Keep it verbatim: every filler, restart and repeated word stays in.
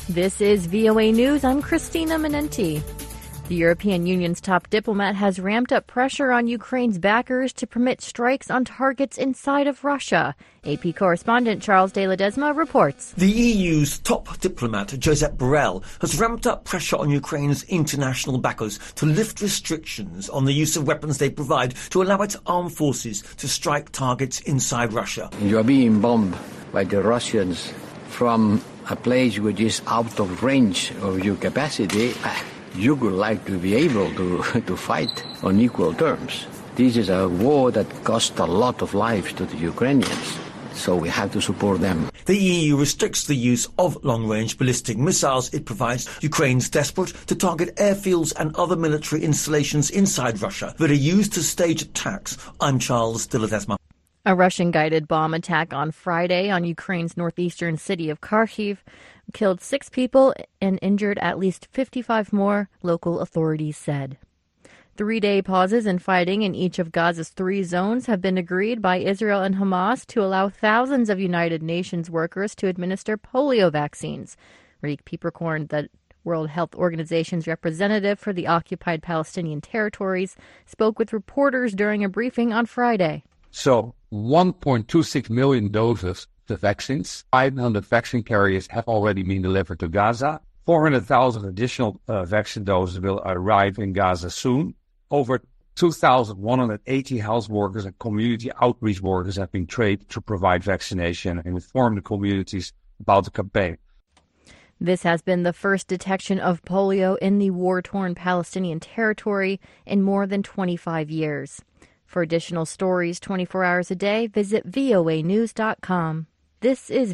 This is V O A News. I'm Christina Minenti. The European Union's top diplomat has ramped up pressure on Ukraine's backers to permit strikes on targets inside of Russia. A P correspondent Charles de Ledesma reports. The E U's top diplomat, Josep Borrell, has ramped up pressure on Ukraine's international backers to lift restrictions on the use of weapons they provide to allow its armed forces to strike targets inside Russia. You are being bombed by the Russians from a place which is out of range of your capacity. You would like to be able to, to fight on equal terms. This is a war that cost a lot of lives to the Ukrainians, so we have to support them. The E U restricts the use of long-range ballistic missiles it provides. Ukraine's desperate to target airfields and other military installations inside Russia that are used to stage attacks. I'm Charles de Ledesma. A Russian-guided bomb attack on Friday on Ukraine's northeastern city of Kharkiv killed six people and injured at least fifty-five more, local authorities said. Three-day pauses in fighting in each of Gaza's three zones have been agreed by Israel and Hamas to allow thousands of United Nations workers to administer polio vaccines. Riek Peperkorn, the World Health Organization's representative for the occupied Palestinian territories, spoke with reporters during a briefing on Friday. So one point two six million doses of vaccines, five hundred vaccine carriers have already been delivered to Gaza. four hundred thousand additional uh, vaccine doses will arrive in Gaza soon. Over two thousand one hundred eighty health workers and community outreach workers have been trained to provide vaccination and inform the communities about the campaign. This has been the first detection of polio in the war-torn Palestinian territory in more than twenty-five years. For additional stories twenty-four hours a day, visit V O A news dot com. This is